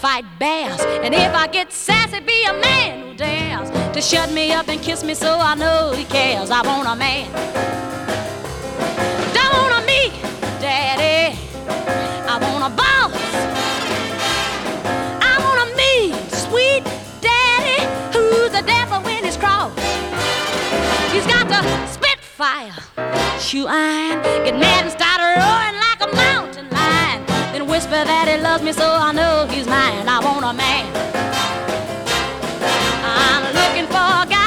fight bears. And if I get sassy, be a man who dares to shut me up and kiss me so I know he cares. I want a man. Don't want a me, daddy. I want a boss. I want a me, sweet daddy, who's the devil when he's cross. He's got the spitfire, shoe iron, get mad and start roaring like a mountain lion. Then whisper that he loves me so I know he's mine. I want a man. I'm looking for